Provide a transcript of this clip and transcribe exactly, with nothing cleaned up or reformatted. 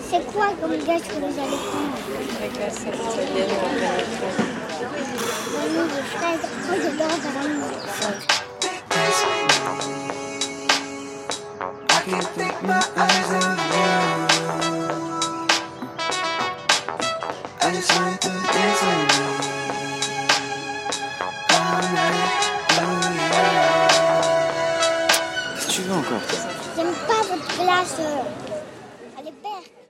C'est quoi comme glace que vous allez prendre? La glace italienne en vanille. Vanille des fraises. Moi j'adore la vanille des fraises. I can't take my eyes off you. I just want to dance with you all night, oh yeah. Qu'est-ce que tu veux encore, toi? J'aime pas votre glace. Elle est verte.